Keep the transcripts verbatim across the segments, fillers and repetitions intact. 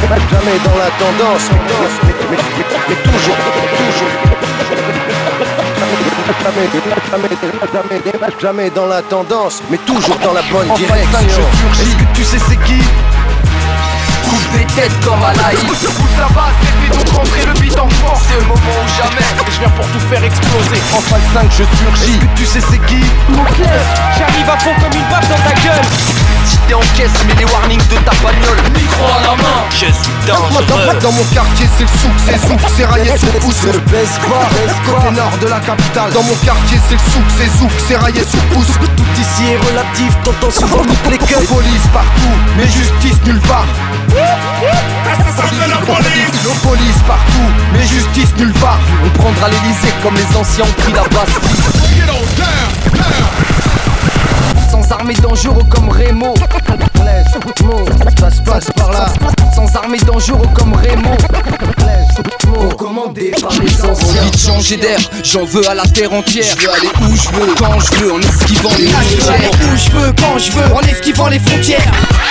jamais dans la tendance, mais, mais, mais, mais toujours, toujours. Jamais, jamais, jamais, jamais dans la tendance, mais toujours dans la bonne direction. Est-ce que tu sais c'est qui? Coupe des têtes comme à la hive. Je pousse la basse et puis donc rentrer le beat en force. C'est le moment ou jamais. Et je viens pour tout faire exploser. En phase cinq je surgis. Est-ce que tu sais c'est qui? Moclès, j'arrive à fond comme une vache dans ta gueule. Si t'es en caisse, mets les warnings de ta bagnole. Micro à la main, je suis Moi dans, dangereux. dans mon quartier c'est le souk, c'est souk, c'est raillé sous pouce. Ne baisse pas, côté nord de la capitale. Dans mon quartier c'est le souk, c'est souk, c'est raillé sous pouce. Tout ici est relatif, t'entends souvent toutes les queues. Police partout, mais justice nulle part. Ça s'appelle la police. Nos police partout, mais justice nulle part. On prendra l'Elysée comme les anciens ont pris la Bastille. Sans armée dangereux comme Remo. Ça se passe par là. Sans armée dangereux comme Remo. Commandé par les anciens. Envie de changer d'air, j'en veux à la terre entière. Je veux aller où je veux, quand je veux, en esquivant les frontières. Où je veux, quand je veux, en esquivant les frontières.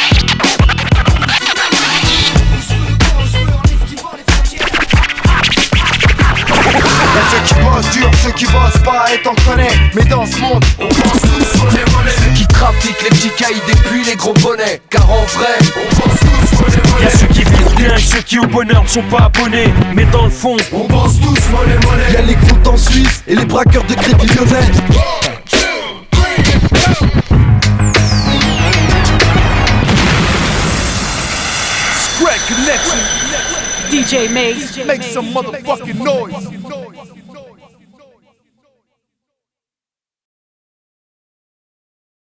Y'a ceux qui bossent dur, ceux qui bossent pas, et t'en connais. Mais dans ce monde, on pense tous sur les monnaies. Ceux qui trafiquent les petits caïds et puis les gros bonnets. Car en vrai, On pense tous sur les monnaies. Y'a ceux qui vivent bien et ceux qui au bonheur ne sont pas abonnés. Mais dans le fond, On pense tous monnaie, monnaie. Y'a les comptes en Suisse et les braqueurs de crédit lyonnais. D J Maze, Make some motherfucking noise.